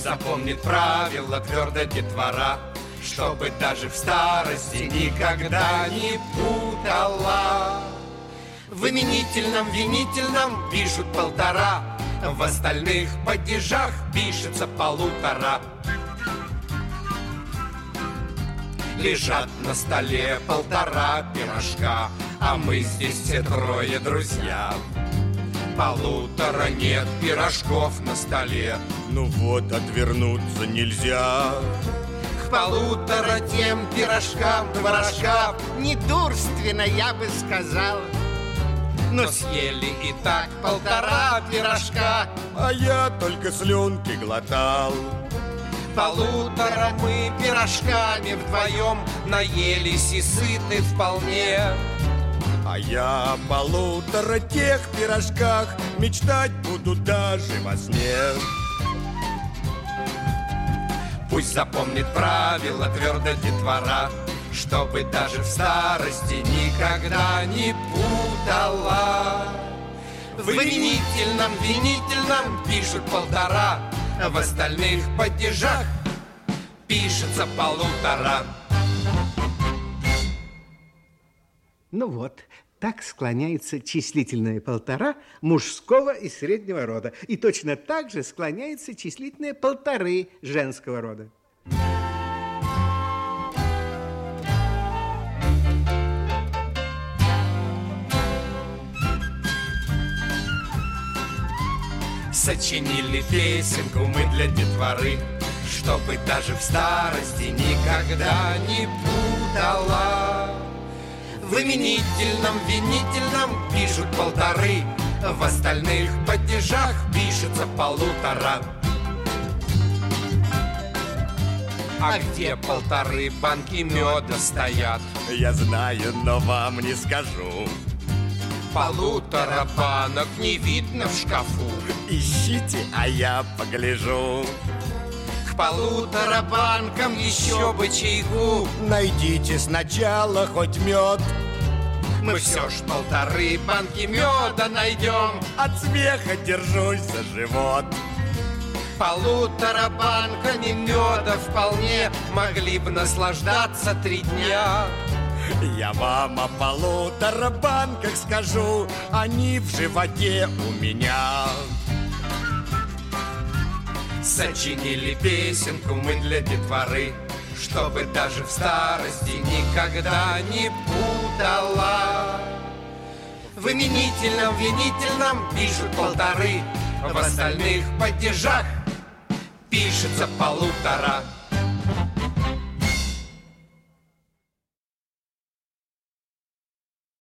Пусть запомнит правила твердо детвора, чтобы даже в старости никогда не путала. В именительном, винительном пишут 1,5, в остальных падежах пишется 1,5. Лежат на столе 1,5 пирожка, а мы здесь все трое друзья. 1,5 нет пирожков на столе. Ну вот, отвернуться нельзя. К 1,5 тем пирожкам творожка недурственно, я бы сказал. но съели и так 1,5 пирожка. А я только слюнки глотал. 1,5 мы пирожками вдвоем наелись и сыты вполне. А я о 1,5 тех пирожках мечтать буду даже во сне. Пусть запомнит правила твердо детвора, чтобы даже в старости никогда не путала. В именительном, винительном пишут 1,5, в остальных падежах пишется 1,5. Ну вот, так склоняется числительное 1,5 мужского и среднего рода. И точно так же склоняется числительное 1,5 женского рода. Сочинили песенку мы для детворы, чтобы даже в старости никогда не путала. В именительном, винительном пишут 1,5, в остальных падежах пишется 1,5. А где 1,5 банки меда стоят? Я знаю, но вам не скажу. 1,5 банок не видно в шкафу. Ищите, а я погляжу. К 1,5 банкам еще бы чайку. Найдите сначала хоть мед. Мы все ж 1,5 банки меда найдем. От смеха держусь за живот. 1,5 банками меда вполне могли бы наслаждаться 3 дня. Я вам о 1,5 банках скажу, они в животе у меня. Сочинили песенку мы для детворы, чтобы даже в старости никогда не путала. В именительном, винительном пишут 1,5, в остальных падежах пишется 1,5.